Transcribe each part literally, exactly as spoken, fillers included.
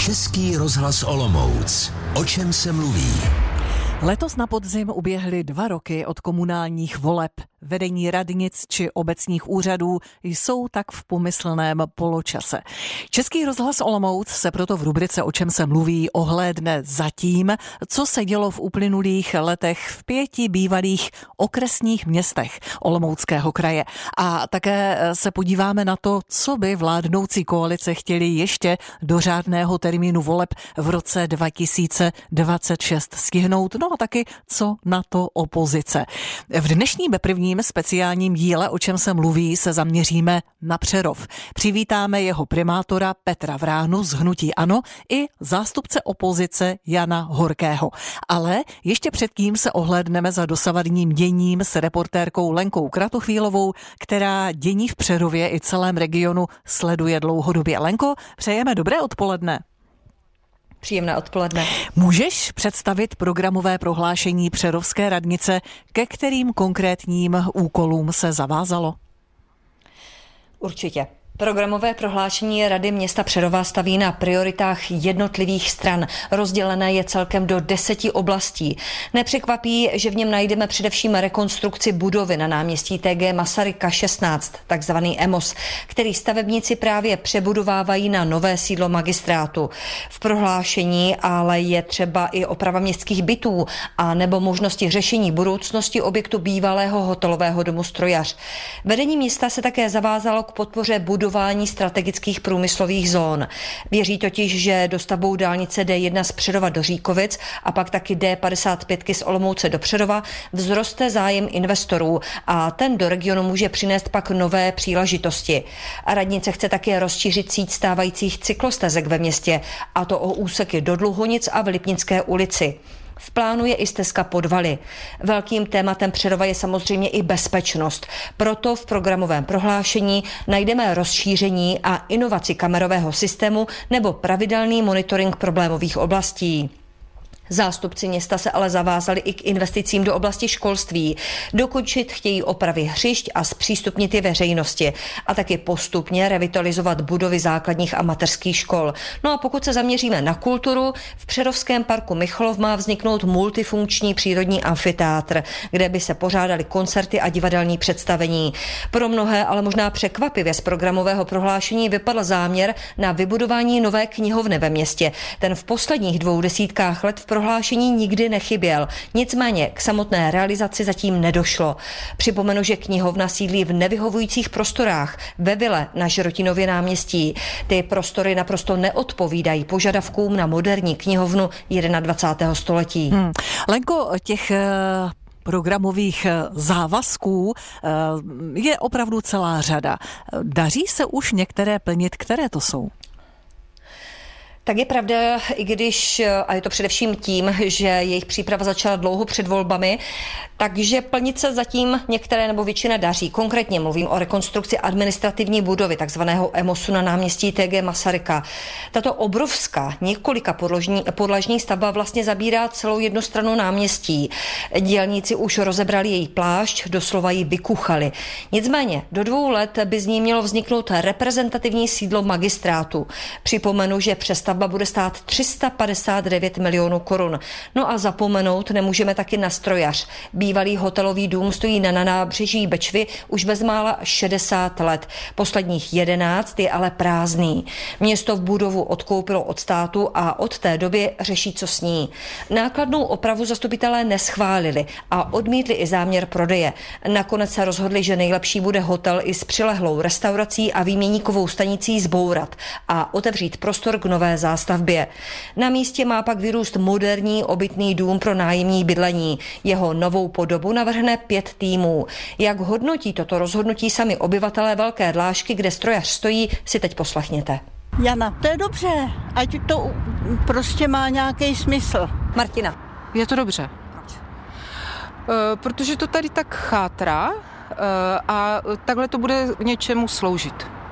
Český rozhlas Olomouc. O čem se mluví? Letos na podzim uběhly dva roky od komunálních voleb. Vedení radnic či obecních úřadů jsou tak v pomyslném poločase. Český rozhlas Olomouc se proto v rubrice O čem se mluví ohlédne za tím, co se dělo v uplynulých letech v pěti bývalých okresních městech Olomouckého kraje. A také se podíváme na to, co by vládnoucí koalice chtěli ještě do řádného termínu voleb v roce dva tisíce dvacet šest stihnout. No a taky, co na to opozice. V dnešním prvním speciálním díle O čem se mluví se zaměříme na Přerov. Přivítáme jeho primátora Petra Vránu z hnutí ANO i zástupce opozice Jana Horkého. Ale ještě předtím se ohlédneme za dosavadním děním s reportérkou Lenkou Kratochvílovou, která dění v Přerově i celém regionu sleduje dlouhodobě. Lenko, přejeme dobré odpoledne. Příjemné odpoledne. Můžeš představit programové prohlášení Přerovské radnice, ke kterým konkrétním úkolům se zavázalo? Určitě. Programové prohlášení Rady města Přerova staví na prioritách jednotlivých stran. Rozdělené je celkem do deseti oblastí. Nepřekvapí, že v něm najdeme především rekonstrukci budovy na náměstí T G Masaryka šestnáct, takzvaný EMOS, který stavebníci právě přebudovávají na nové sídlo magistrátu. V prohlášení ale je třeba i oprava městských bytů a nebo možnosti řešení budoucnosti objektu bývalého hotelového domu Strojař. Vedení města se také zavázalo k podpoře budovy budování strategických průmyslových zón. Věří totiž, že dostavbou dálnice D jedna z Přerova do Říkovic a pak taky D padesát pět z Olomouce do Přerova vzroste zájem investorů a ten do regionu může přinést pak nové příležitosti. A radnice chce také rozšířit síť stávajících cyklostezek ve městě, a to o úseky do Dluhonic a v Lipnické ulici. V plánu je i stezka Podvaly. Velkým tématem Přerova je samozřejmě i bezpečnost. Proto v programovém prohlášení najdeme rozšíření a inovaci kamerového systému nebo pravidelný monitoring problémových oblastí. Zástupci města se ale zavázali i k investicím do oblasti školství. Dokončit chtějí opravy hřišť a zpřístupnit je veřejnosti a taky postupně revitalizovat budovy základních a mateřských škol. No a pokud se zaměříme na kulturu, v Přerovském parku Michalov má vzniknout multifunkční přírodní amfiteátr, kde by se pořádaly koncerty a divadelní představení. Pro mnohé, ale možná překvapivě z programového prohlášení vypadl záměr na vybudování nové knihovny ve městě. Ten v posledních dvou desítkách let v prohlášení nikdy nechyběl. Nicméně k samotné realizaci zatím nedošlo. Připomenu, že knihovna sídlí v nevyhovujících prostorách ve vile na Žerotinově náměstí. Ty prostory naprosto neodpovídají požadavkům na moderní knihovnu dvacátého prvního století. Hmm. Lenko, těch programových závazků je opravdu celá řada. Daří se už některé plnit? Které to jsou? Tak je pravda, i když, a je to především tím, že jejich příprava začala dlouho před volbami, takže plnit se zatím některé nebo většina daří. Konkrétně mluvím o rekonstrukci administrativní budovy, takzvaného EMOSu na náměstí T G Masaryka. Tato obrovská několika podložní, podlažní stavba vlastně zabírá celou jednu stranu náměstí. Dělníci už rozebrali její plášť, doslova ji vykuchali. Nicméně do dvou let by z ní mělo vzniknout reprezentativní sídlo magistrátu. Připomenu, že přestavba bude stát tři sta padesát devět milionů korun. No a zapomenout nemůžeme taky na Strojař. Bývalý hotelový dům stojí na nábřeží Bečvy už bezmála šedesát let. Posledních jedenáct je ale prázdný. Město v budovu odkoupilo od státu a od té doby řeší, co s ní. Nákladnou opravu zastupitelé neschválili a odmítli i záměr prodeje. Nakonec se rozhodli, že nejlepší bude hotel i s přilehlou restaurací a výměníkovou stanicí zbourat a otevřít prostor k nové zástavbě. Na místě má pak vyrůst moderní obytný dům pro nájemní bydlení. Jeho novou podobu navrhne pět týmů. Jak hodnotí toto rozhodnutí sami obyvatelé Velké Dlášky, kde Strojař stojí, si teď poslechněte. Jana, to je dobře, ať to prostě má nějaký smysl. Martina. Je to dobře. Proč? E, protože to tady tak chátrá e, a takhle to bude k něčemu sloužit.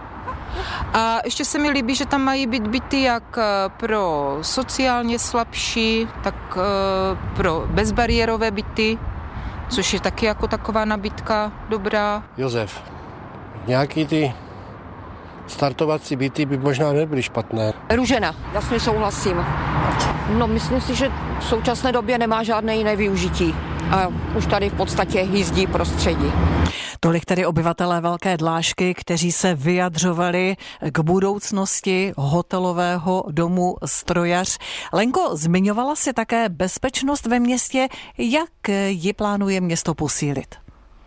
A ještě se mi líbí, že tam mají být byty jak pro sociálně slabší, tak pro bezbariérové byty, což je taky jako taková nabídka dobrá. Josef, nějaký ty Startovací byty by možná nebyly špatné. Růžena, jasně souhlasím. No, myslím si, že v současné době nemá žádné jiné využití. A už tady v podstatě jízdí prostředí. Tolik tedy obyvatelé Velké Dlášky, kteří se vyjadřovali k budoucnosti hotelového domu Strojař. Lenko, zmiňovala si také bezpečnost ve městě. Jak ji plánuje město posílit?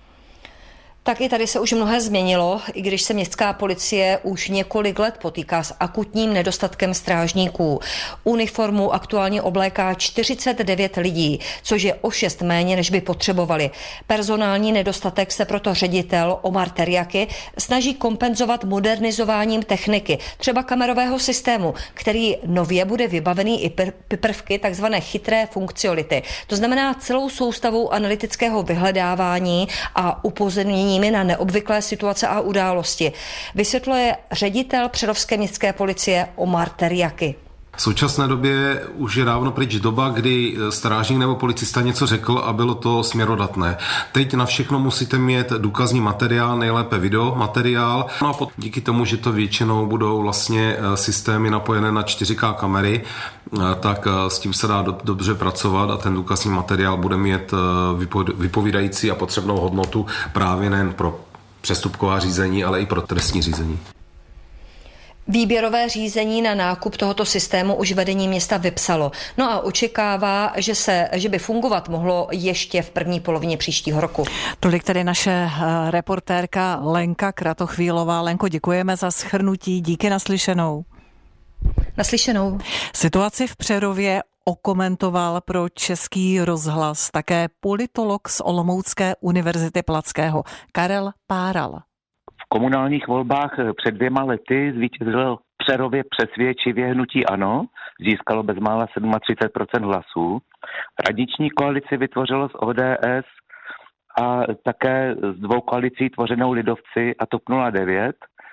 Tak i tady se už mnohé změnilo, i když se městská policie už několik let potýká s akutním nedostatkem strážníků. Uniformu aktuálně obléká čtyřicet devět lidí, což je o šest méně, než by potřebovali. Personální nedostatek se proto ředitel Omar Teriaki snaží kompenzovat modernizováním techniky, třeba kamerového systému, který nově bude vybavený i prvky takzvané chytré funkcionality. To znamená celou soustavou analytického vyhledávání a upozornění na neobvyklé situace a události. Vysvětluje ředitel přerovské městské policie Omar Teriaki. V současné době už je dávno pryč doba, kdy strážník nebo policista něco řekl a bylo to směrodatné. Teď na všechno musíte mít důkazní materiál, nejlépe video materiál. No a pot, díky tomu, že to většinou budou vlastně systémy napojené na čtyři ká kamery, tak s tím se dá do, dobře pracovat a ten důkazní materiál bude mít vypovídající a potřebnou hodnotu právě nejen pro přestupková řízení, ale i pro trestní řízení. Výběrové řízení na nákup tohoto systému už vedení města vypsalo. No a očekává, že, se, že by fungovat mohlo ještě v první polovině příštího roku. Tolik tedy naše reportérka Lenka Kratochvílová. Lenko, děkujeme za shrnutí. Díky, naslyšenou. Naslyšenou. Situaci v Přerově okomentoval pro Český rozhlas také politolog z Olomoucké univerzity Palackého Karel Páral. V komunálních volbách před dvěma lety zvítězilo v Přerově přesvědčivě hnutí ANO, získalo bezmála třicet sedm procent hlasů. Radniční koalici vytvořilo z O D S a také z dvou koalicí tvořenou Lidovci a TOP nula devět.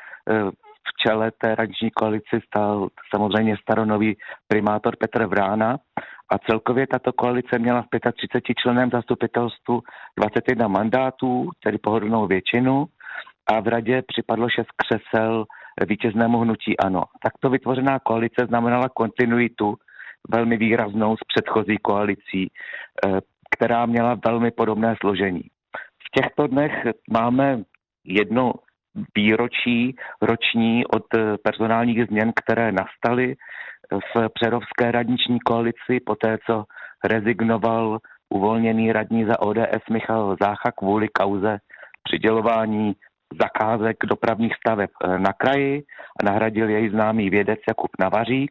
V čele té radniční koalici stál samozřejmě staronový primátor Petr Vrána a celkově tato koalice měla v třiceti pěti členném zastupitelstvu dvacet jedna mandátů, tedy pohodlnou většinu, a v radě připadlo šest křesel vítěznému hnutí ANO. Takto vytvořená koalice znamenala kontinuitu velmi výraznou s předchozí koalicí, která měla velmi podobné složení. V těchto dnech máme jedno výročí roční od personálních změn, které nastaly v přerovské radniční koalici, poté co rezignoval uvolněný radní za O D S Michal Zácha kvůli kauze přidělování zakázek dopravních staveb na kraji a nahradil jej známý vědec Jakub Navařík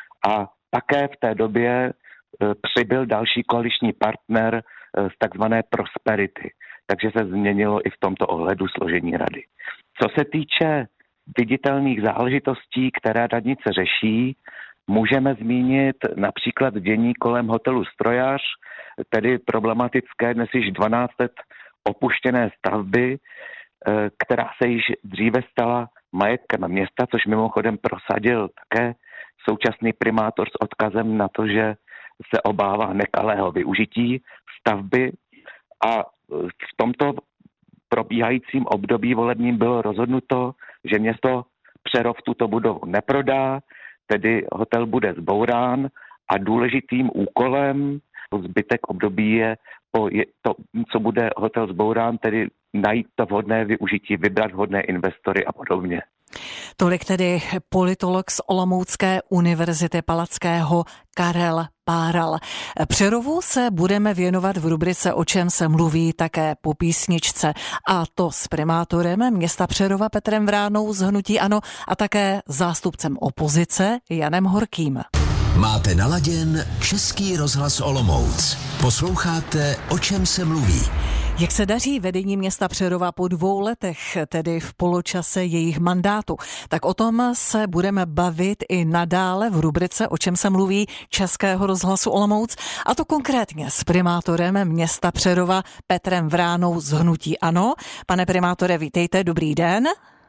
a také v té době přibyl další koaliční partner z takzvané Prosperity. Takže se změnilo i v tomto ohledu složení rady. Co se týče viditelných záležitostí, které radnice řeší, můžeme zmínit například dění kolem hotelu Strojař, tedy problematické dnes již dvanáct let opuštěné stavby, která se již dříve stala majetkem města, což mimochodem prosadil také současný primátor s odkazem na to, že se obává nekalého využití stavby a v tomto probíhajícím období volebním bylo rozhodnuto, že město Přerov tuto budovu neprodá, tedy hotel bude zbourán a důležitým úkolem zbytek období je po to, co bude hotel zbourán, tedy najít to vhodné využití, vybrat vhodné investory a podobně. Tolik tedy politolog z Olomoucké univerzity Palackého Karel Páral. Přerovu se budeme věnovat v rubrice O čem se mluví také po písničce, a to s primátorem města Přerova Petrem Vránou z hnutí ANO a také zástupcem opozice Janem Horkým. Máte naladěn Český rozhlas Olomouc. Posloucháte O čem se mluví. Jak se daří vedení města Přerova po dvou letech, tedy v poločase jejich mandátu? Tak o tom se budeme bavit i nadále v rubrice O čem se mluví Českého rozhlasu Olomouc, a to konkrétně s primátorem města Přerova Petrem Vránou z hnutí ANO. Pane primátore, vítejte, dobrý den.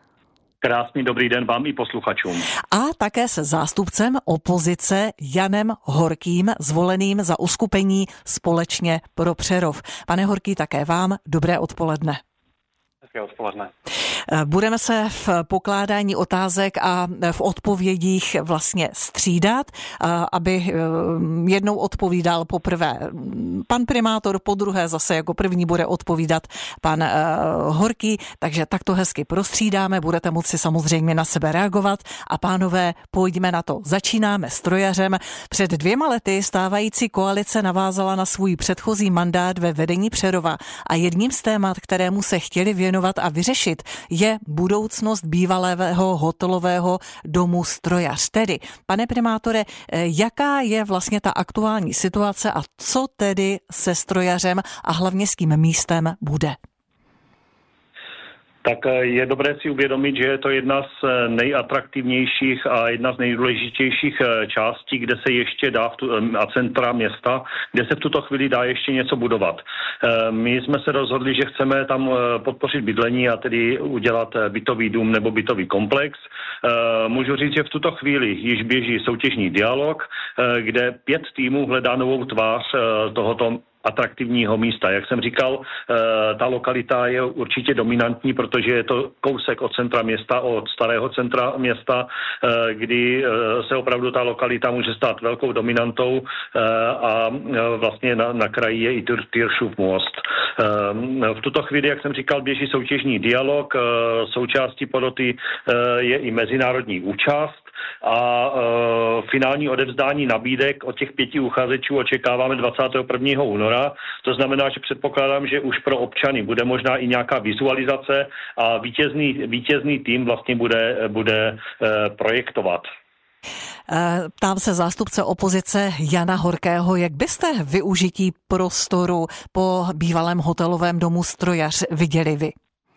Krásný dobrý den vám i posluchačům. A také se zástupcem opozice Janem Horkým, zvoleným za uskupení Společně pro Přerov. Pane Horký, také vám dobré odpoledne. Hezké odpoledne. Budeme se v pokládání otázek a v odpovědích vlastně střídat, aby jednou odpovídal poprvé pan primátor, po druhé zase jako první bude odpovídat pan Horký, takže takto hezky prostřídáme, budete moci samozřejmě na sebe reagovat a pánové, pojďme na to. Začínáme strojařem. Před dvěma lety stávající koalice navázala na svůj předchozí mandát ve vedení Přerova a jedním z témat, kterému se chtěli věnovat a vyřešit, je budoucnost bývalého hotelového domu Strojař. Tedy, pane primátore, jaká je vlastně ta aktuální situace a co tedy se Strojařem a hlavně s tím místem bude? Tak je dobré si uvědomit, že je to jedna z nejatraktivnějších a jedna z nejdůležitějších částí, kde se ještě dá v tu, a centra města, kde se v tuto chvíli dá ještě něco budovat. My jsme se rozhodli, že chceme tam podpořit bydlení a tedy udělat bytový dům nebo bytový komplex. Můžu říct, že v tuto chvíli již běží soutěžní dialog, kde pět týmů hledá novou tvář tohoto atraktivního místa. Jak jsem říkal, ta lokalita je určitě dominantní, protože je to kousek od centra města, od starého centra města, kdy se opravdu ta lokalita může stát velkou dominantou a vlastně na, na kraji je i Tyršův most. V tuto chvíli, jak jsem říkal, běží soutěžní dialog, součástí poroty je i mezinárodní účast a e, finální odevzdání nabídek od těch pěti uchazečů očekáváme dvacátého prvního února. To znamená, že předpokládám, že už pro občany bude možná i nějaká vizualizace a vítězný, vítězný tým vlastně bude, bude e, projektovat. Ptám se zástupce opozice Jana Horkého, jak byste využití prostoru po bývalém hotelovém domu Strojař viděli vy?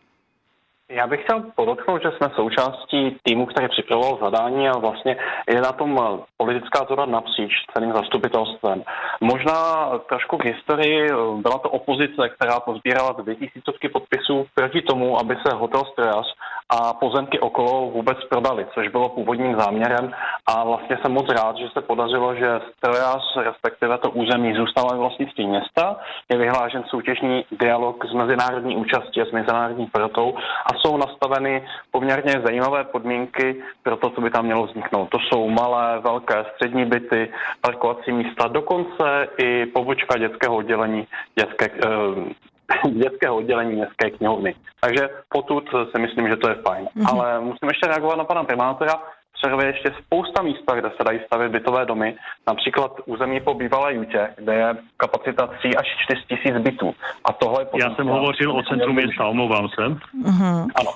Já bych chtěl podotknout, že jsme součástí týmu, který připravoval zadání a vlastně je na tom politická zhoda napříč celým zastupitelstvem. Možná trošku k historii, byla to opozice, která pozbírala dvě tisícovky podpisů proti tomu, aby se hotel Strojař a pozemky okolo vůbec prodali, což bylo původním záměrem a vlastně jsem moc rád, že se podařilo, že Strojař, respektive to území, zůstalo ve vlastnictví města, je vyhlášen soutěžní dialog s mezinárodní účastí a s mezinárodní porotou a jsou nastaveny poměrně zajímavé podmínky pro to, co by tam mělo vzniknout. To jsou malé, velké, střední byty, parkovací místa, dokonce i pobočka dětského oddělení dětské, eh, dětského oddělení městské knihovny. Takže potud si myslím, že to je fajn. Mm-hmm. Ale musím ještě reagovat na pana primátora. V Přerově ještě spousta místa, kde se dají stavět bytové domy, například území po bývalé Jutě, kde je kapacita tři až čtyři tisíc bytů. A tohle je Já jsem hovořil o centru města, omlouvám se. Mm-hmm. Ano.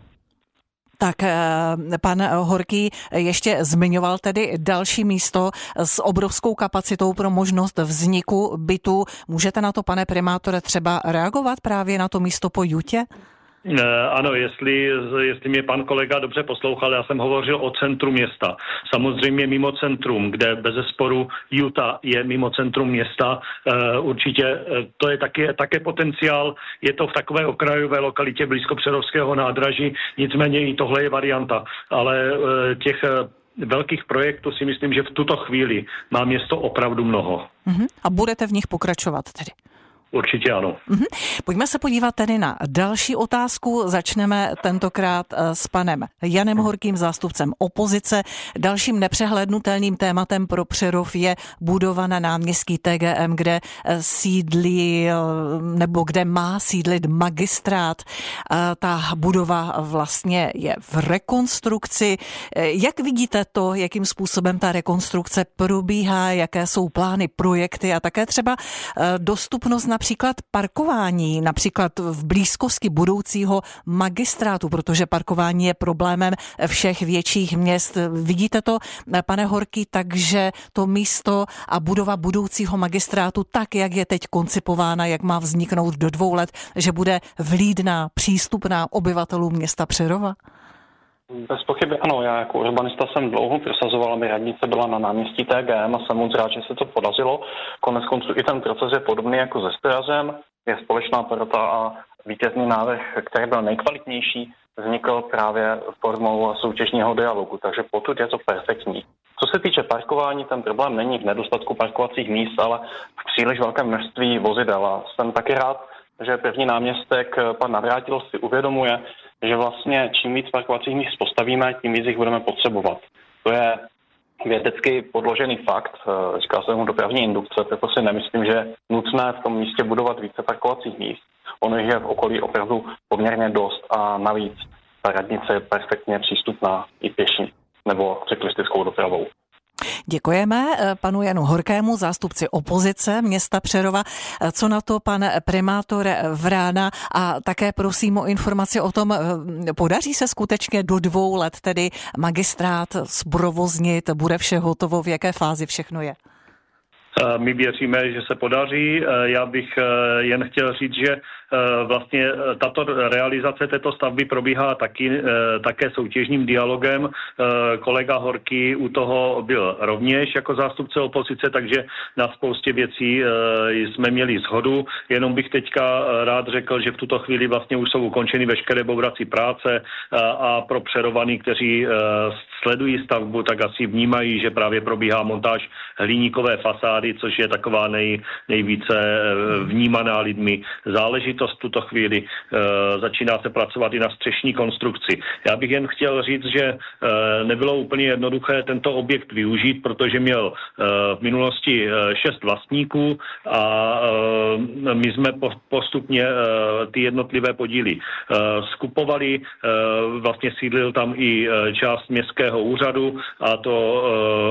Tak pan Horký ještě zmiňoval tedy další místo s obrovskou kapacitou pro možnost vzniku bytu. Můžete na to, pane primátore, třeba reagovat právě na to místo po Jutě? Ano, jestli, jestli mě pan kolega dobře poslouchal, já jsem hovořil o centru města. Samozřejmě mimo centrum, kde bezesporu Utah je mimo centrum města, určitě to je také, také potenciál, je to v takové okrajové lokalitě blízko Přerovského nádraží, nicméně i tohle je varianta, ale těch velkých projektů si myslím, že v tuto chvíli má město opravdu mnoho. Uh-huh. A budete v nich pokračovat tedy? Určitě ano. Mm-hmm. Pojďme se podívat tedy na další otázku. Začneme tentokrát s panem Janem Horkým, zástupcem opozice. Dalším nepřehlednutelným tématem pro Přerov je budova na náměstí T G M, kde sídlí nebo kde má sídlit magistrát. Ta budova vlastně je v rekonstrukci. Jak vidíte to, jakým způsobem ta rekonstrukce probíhá, jaké jsou plány, projekty a také třeba dostupnost na například parkování, například v blízkosti budoucího magistrátu, protože parkování je problémem všech větších měst. Vidíte to, pane Horký, takže to místo a budova budoucího magistrátu, tak jak je teď koncipována, jak má vzniknout do dvou let, že bude vlídná, přístupná obyvatelům města Přerova? Bez pochyby ano, já jako urbanista jsem dlouho prosazoval, aby radnice byla na náměstí T G M a jsem moc rád, že se to podařilo. Konec konců i ten proces je podobný jako se Strojařem, je společná porota a vítězný návrh, který byl nejkvalitnější, vznikl právě formou soutěžního dialogu, takže potud je to perfektní. Co se týče parkování, ten problém není v nedostatku parkovacích míst, ale v příliš velkém množství vozidel. A jsem taky rád, že první náměstek pan Navrátil si uvědomuje, že vlastně čím víc parkovacích míst postavíme, tím víc jich budeme potřebovat. To je vědecky podložený fakt, říká se mu dopravní indukce, proto si nemyslím, že je nutné v tom místě budovat více parkovacích míst. Ono jich je v okolí opravdu poměrně dost a navíc ta radnice je perfektně přístupná i pěší nebo cyklistickou dopravou. Děkujeme panu Janu Horkému, zástupci opozice města Přerova. Co na to pan primátor Vrána a také prosím o informaci o tom, podaří se skutečně do dvou let tedy magistrát zprovoznit, bude vše hotovo, v jaké fázi všechno je? My věříme, že se podaří. Já bych jen chtěl říct, že vlastně tato realizace této stavby probíhá taky, také soutěžním dialogem. Kolega Horký u toho byl rovněž jako zástupce opozice, takže na spoustě věcí jsme měli shodu. Jenom bych teďka rád řekl, že v tuto chvíli vlastně už jsou ukončeny veškeré bourací práce a pro Přerovaní, kteří sledují stavbu, tak asi vnímají, že právě probíhá montáž hliníkové fasády, což je taková nej, nejvíce vnímaná lidmi záležitost v tuto chvíli. E, začíná se pracovat i na střešní konstrukci. Já bych jen chtěl říct, že e, nebylo úplně jednoduché tento objekt využít, protože měl e, v minulosti e, šest vlastníků a e, my jsme po, postupně e, ty jednotlivé podíly e, skupovali. E, vlastně sídlil tam i e, část městského úřadu a to e,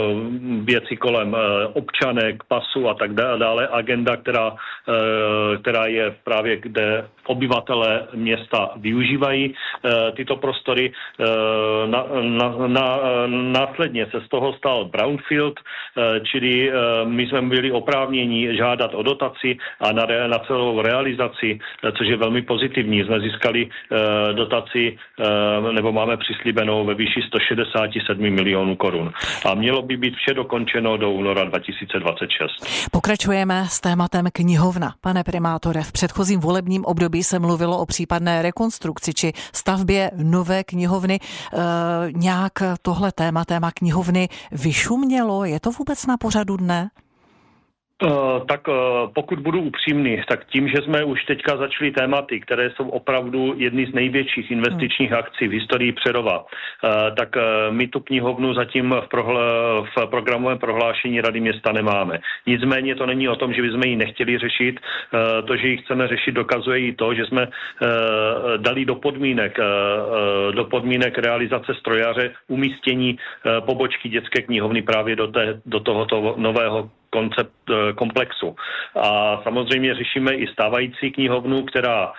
věci kolem e, občanek, pasu a tak dále. Agenda, která, e, která je právě, kde obyvatelé města využívají e, tyto prostory. E, na, na, na, následně se z toho stal brownfield, e, čili e, my jsme byli oprávněni žádat o dotaci a na, re, na celou realizaci, e, což je velmi pozitivní. Jsme získali e, dotaci, e, nebo máme přislíbenou ve výši sto šedesát sedm milionů korun. A mělo by být vše dokončeno do února dva tisíce dvacet šest. Pokračujeme s tématem knihovna. Pane primátore, v předchozím volebním období se mluvilo o případné rekonstrukci či stavbě nové knihovny. E, nějak tohle téma, téma knihovny vyšumělo? Je to vůbec na pořadu dne? Uh, tak uh, pokud budu upřímný, tak tím, že jsme už teďka začali tématy, které jsou opravdu jedny z největších investičních akcí v historii Přerova, uh, tak uh, my tu knihovnu zatím v, prohla- v programovém prohlášení Rady města nemáme. Nicméně to není o tom, že bychom ji nechtěli řešit. Uh, to, že ji chceme řešit, dokazuje i to, že jsme uh, dali do podmínek, uh, do podmínek realizace strojaře umístění uh, pobočky dětské knihovny právě do, té, do tohoto nového koncept komplexu. A samozřejmě řešíme i stávající knihovnu, která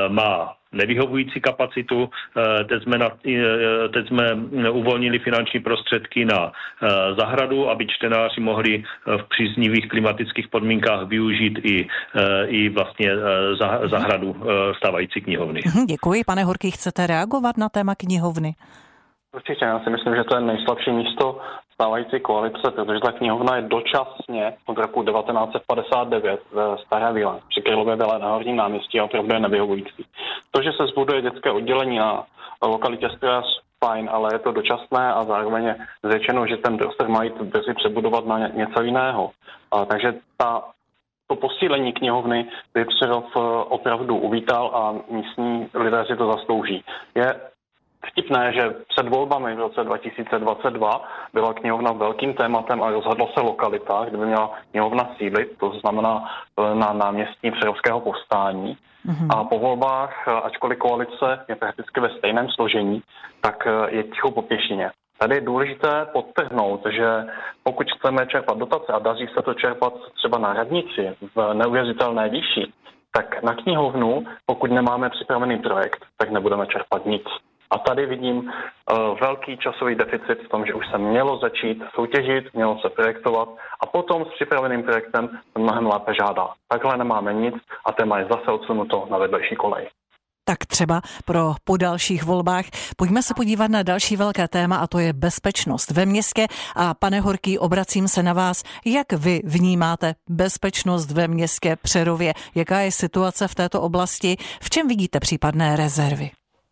má nevyhovující kapacitu. Teď jsme, na, teď jsme uvolnili finanční prostředky na zahradu, aby čtenáři mohli v příznivých klimatických podmínkách využít i, i vlastně zahradu stávající knihovny. Děkuji. Pane Horký, chcete reagovat na téma knihovny? Určitě, já si myslím, že to je nejslabší místo stávající koalice, protože ta knihovna je dočasně od roku devatenáct set padesát devět ve Staré Víle, při Krylově Vile na Hlavním náměstí a opravdu je nevyhovující. To, že se zbuduje dětské oddělení na lokalitě Stojař, fajn, ale je to dočasné a zároveň je řečeno, že ten prostor mají brzy přebudovat na něco jiného. A, takže ta to posílení knihovny by Přerov opravdu uvítal a místní lidé si to zaslouží. Je vtipné, že před volbami v roce dva tisíce dvacet dva byla knihovna velkým tématem a rozhodla se lokalita, kde by měla knihovna sídlit, to znamená na náměstí Přerovského povstání. Mm-hmm. A po volbách, ačkoliv koalice je prakticky ve stejném složení, tak je ticho po pěšině. Tady je důležité podtrhnout, že pokud chceme čerpat dotace a daří se to čerpat třeba na radnici v neuvěřitelné výši, tak na knihovnu, pokud nemáme připravený projekt, tak nebudeme čerpat nic. A tady vidím uh, velký časový deficit v tom, že už se mělo začít soutěžit, mělo se projektovat a potom s připraveným projektem se mnohem lépe žádá. Takhle nemáme nic a téma je zase odsunuto na vedlejší kolej. Tak třeba pro po dalších volbách. Pojďme se podívat na další velké téma a to je bezpečnost ve městě. A pane Horký, obracím se na vás. Jak vy vnímáte bezpečnost ve městě Přerově? Jaká je situace v této oblasti? V čem vidíte případné rezervy?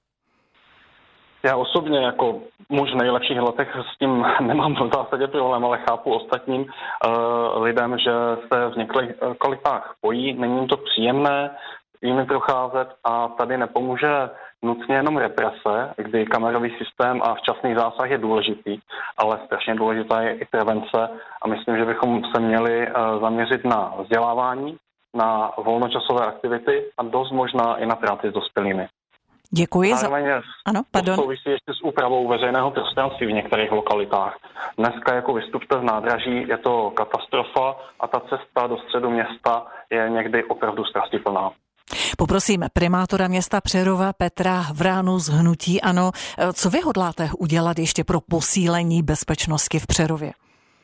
Já osobně jako muž v nejlepších letech s tím nemám v zásadě problém, ale chápu ostatním uh, lidem, že se v několikách bojí. Není to příjemné. jimi procházet a tady nepomůže nutně jenom represe, kdy kamerový systém a včasný zásah je důležitý, ale strašně důležitá je i prevence a myslím, že bychom se měli zaměřit na vzdělávání, na volnočasové aktivity a dost možná i na práci s dospělými. Děkuji Zároveň za... Ano, pardon. To souvisí ještě s úpravou veřejného prostranství v některých lokalitách. Dneska jako vystupte z nádraží je to katastrofa a ta cesta do středu města je někdy opravdu strastiplná. Poprosím primátora města Přerova Petra Vránu z hnutí ANO. Co vy hodláte udělat ještě pro posílení bezpečnosti v Přerově?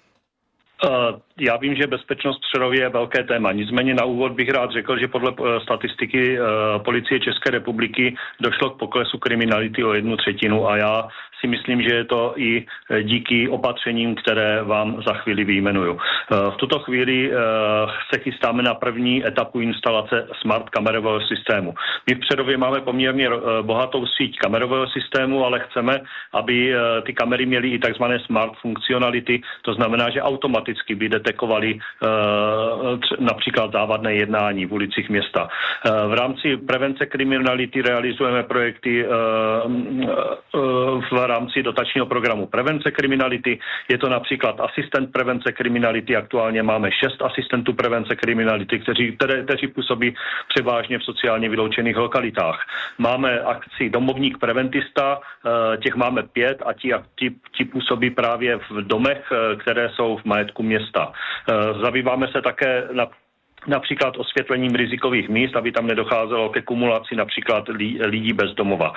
Já vím, že bezpečnost v Přerově je velké téma. Nicméně na úvod bych rád řekl, že podle statistiky Policie České republiky došlo k poklesu kriminality o jednu třetinu a já si myslím, že je to i díky opatřením, které vám za chvíli vyjmenuju. V tuto chvíli se chystáme na první etapu instalace smart kamerového systému. My v Přerově máme poměrně bohatou síť kamerového systému, ale chceme, aby ty kamery měly i takzvané smart funkcionality, to znamená, že automaticky by detekovali například závadné jednání v ulicích města. V rámci prevence kriminality realizujeme projekty v rámci dotačního programu prevence kriminality. Je to například asistent prevence kriminality. Aktuálně máme šest asistentů prevence kriminality, kteří, které, kteří působí převážně v sociálně vyloučených lokalitách. Máme akci Domovník preventista, těch máme pět a ti, ti, ti působí právě v domech, které jsou v majetku města. Zabýváme se také na například osvětlením rizikových míst, aby tam nedocházelo ke kumulaci například lidí bez domova.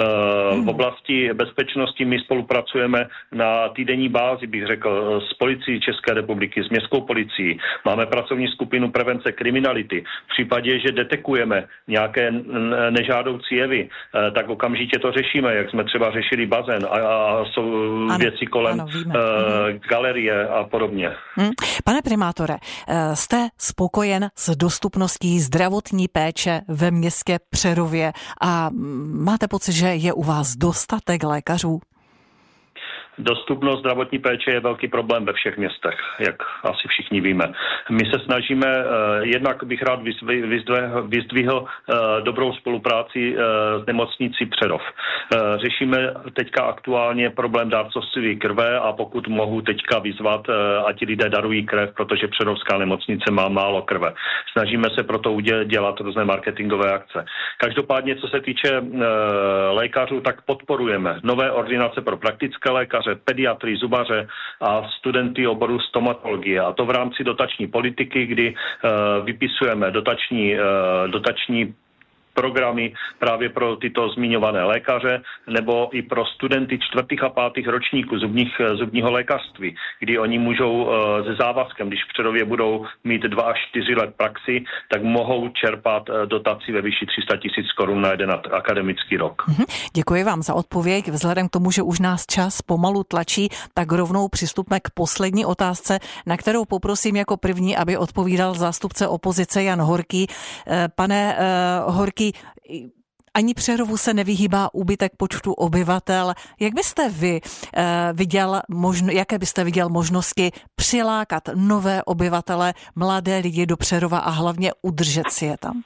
V oblasti bezpečnosti my spolupracujeme na týdenní bázi, bych řekl, s policií České republiky, s městskou policií. Máme pracovní skupinu prevence kriminality. V případě, že detekujeme nějaké nežádoucí jevy, tak okamžitě to řešíme, jak jsme třeba řešili bazén a, a jsou ano, věci kolem ano, uh, galerie a podobně. Hmm. Pane primátore, jste spokojen s dostupností zdravotní péče ve městě Přerově a máte pocit, že je u vás dostatek lékařů? Dostupnost zdravotní péče je velký problém ve všech městech, jak asi všichni víme. My se snažíme, jednak bych rád vyzdvihl, vyzdvihl dobrou spolupráci s nemocnicí Přerov. Řešíme teďka aktuálně problém dárcovství krve a pokud mohu teďka vyzvat, ať lidé darují krev, protože Přerovská nemocnice má málo krve. Snažíme se proto dělat různé marketingové akce. Každopádně, co se týče lékařů, tak podporujeme nové ordinace pro praktické lékaře, pediatry, zubaře a studenty oboru stomatologie. A to v rámci dotační politiky, kdy uh, vypisujeme dotační, uh, dotační programy právě pro tyto zmiňované lékaře nebo i pro studenty čtvrtých a pátých ročníků zubních, zubního lékařství, kdy oni můžou se závazkem, když v Přerově budou mít dva až čtyři let praxi, tak mohou čerpat dotaci ve výši tři sta tisíc korun na jeden akademický rok. Děkuji vám za odpověď. Vzhledem k tomu, že už nás čas pomalu tlačí, tak rovnou přistupme k poslední otázce, na kterou poprosím jako první, aby odpovídal zástupce opozice Jan Horký. Pane uh, Horký, ani Přerovu se nevyhýbá úbytek počtu obyvatel. Jak byste vy eh, viděl, možno, jaké byste viděl možnosti přilákat nové obyvatele, mladé lidi do Přerova a hlavně udržet si je tam?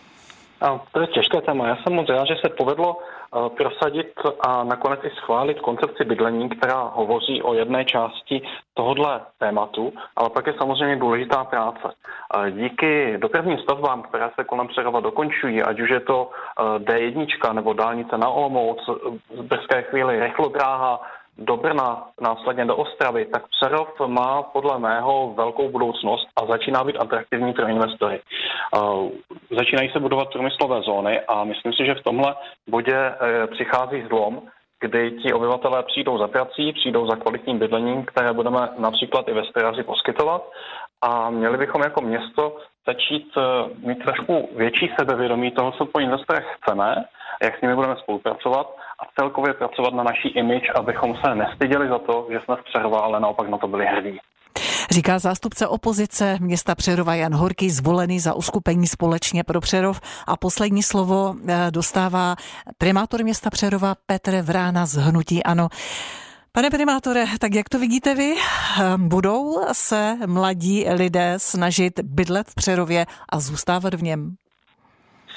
A to je těžké téma. Já jsem moc rád, že se povedlo uh, prosadit a nakonec i schválit koncepci bydlení, která hovoří o jedné části tohodle tématu, ale pak je samozřejmě důležitá práce. Uh, díky dopravním stavbám, které se kolem Přerova dokončují, ať už je to uh, D jedna nebo dálnice na Olomouc, v brzké chvíli rychlodráha do Brna, následně do Ostravy, tak Přerov má podle mého velkou budoucnost a začíná být atraktivní pro investory. Uh, začínají se budovat průmyslové zóny a myslím si, že v tomhle bodě uh, přichází zlom, kdy ti obyvatelé přijdou za prací, přijdou za kvalitním bydlením, které budeme například i ve Stráži poskytovat a měli bychom jako město začít uh, mít trošku větší sebevědomí toho, co po investorech chceme, jak s nimi budeme spolupracovat a celkově pracovat na naší image, abychom se nestyděli za to, že jsme z Přerova, ale naopak na to byli hrdí. Říká zástupce opozice města Přerova Jan Horký, zvolený za uskupení Společně pro Přerov. A poslední slovo dostává primátor města Přerova Petr Vrána z hnutí ANO. Pane primátore, tak jak to vidíte vy? Budou se mladí lidé snažit bydlet v Přerově a zůstávat v něm?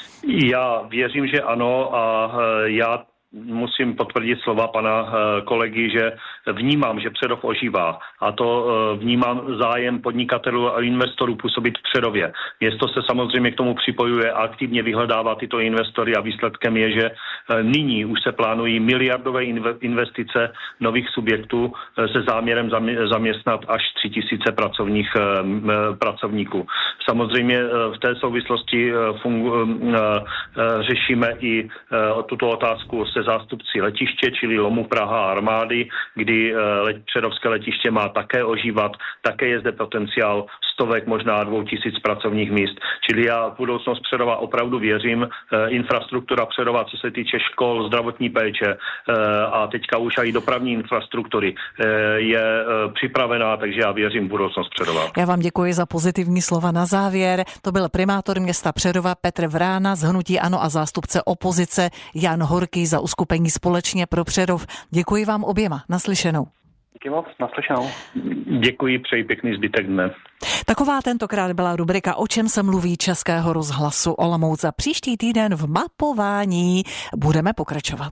Já věřím, že ano a já musím potvrdit slova pana kolegy, že vnímám, že Přerov ožívá a to vnímám zájem podnikatelů a investorů působit v Přerově. Město se samozřejmě k tomu připojuje a aktivně vyhledává tyto investory a výsledkem je, že nyní už se plánují miliardové investice nových subjektů se záměrem zaměstnat až tři tisíce pracovních pracovníků. Samozřejmě v té souvislosti fungu, řešíme i tuto otázku se zástupci letiště, čili Lomu, Praha a armády, kdy přerovské letiště má také ožívat, také je zde potenciál stovek, možná dvou tisíc pracovních míst. Čili já v budoucnost Přerova opravdu věřím. Infrastruktura Přerova, co se týče škol, zdravotní péče a teďka už i dopravní infrastruktury je připravená, takže já věřím v budoucnost Přerova. Já vám děkuji za pozitivní slova na závěr. To byl primátor města Přerova Petr Vrána z hnutí ANO a zástupce opozice Jan Horký za uskupení Společně pro Přerov. Děkuji vám oběma. Naslyšenou. Díky moc, naslyšenou. Děkuji, přeji pěkný zbytek dne. Taková tentokrát byla rubrika O čem se mluví Českého rozhlasu Olomouc. Za příští týden v mapování budeme pokračovat.